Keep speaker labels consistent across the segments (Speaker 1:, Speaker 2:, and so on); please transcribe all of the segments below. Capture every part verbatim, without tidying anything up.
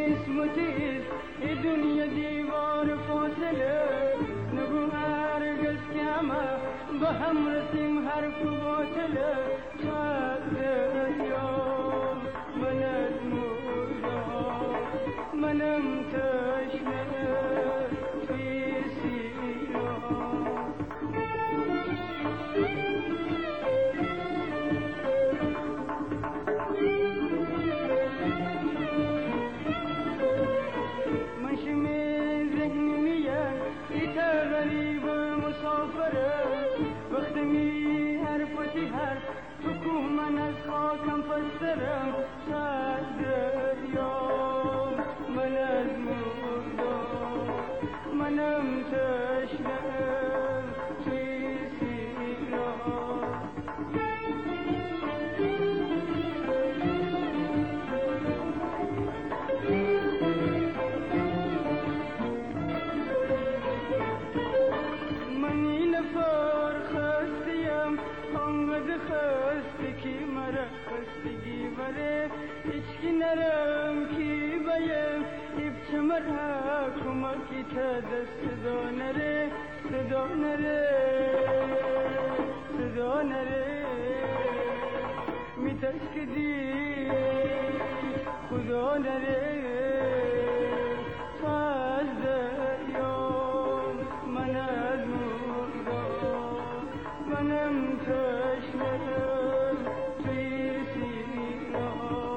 Speaker 1: اسمتیز ای دنیا دیوار فاصله نگو هرگز که همه به هم رسیم حرف باطله شاید دریا من از مردا منم تشنه توی سیرا غریب مسافره وقتی می حرفتی حرف تو کوه من از خاکم فسرم شاید دریا من از مردا منم تشنه توی سیرا خستگی مرا خستگی بره هیچکی نرم کی بایم ایبچه مرا کمکی تا دست صدا نره صدا نره صدا نره میترس که دی خدا نره از دریام من از مردا منم تشنه توی سیرا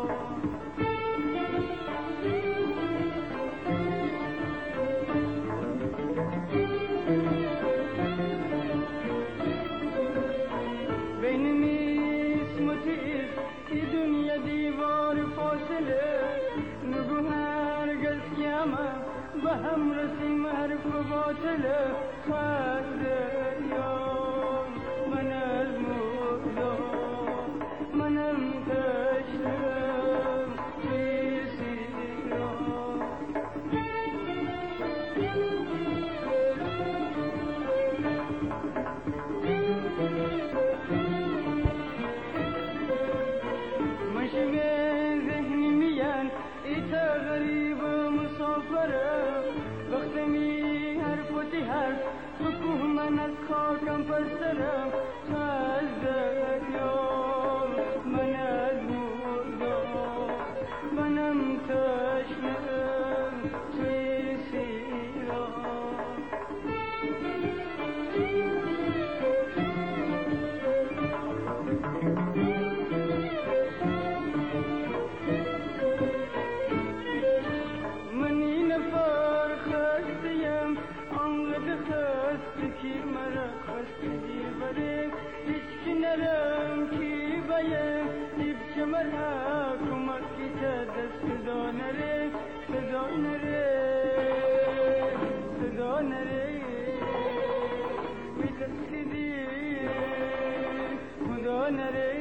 Speaker 1: بین میسم و تیز ای دنیا دیوار فاصله نگو هرگز که همه به هم رسیم حرف باطله خواهد دریا من از مردا منم تشنه توی سیرا مشوه ذهنی میان ایتا غریب مسافره وقتی می حرفتی حرف تو کوه من از خاکم پسرم از دریا من از مردا منم تشنه توی سیرا منی نفر خستیم آنقدر خستگی مرا خستگی بره هیچکی نرم کی بایم ایبچه مرا کمکی تا دست صدا نره صدا نره صدا نره میترس که دی خدا نره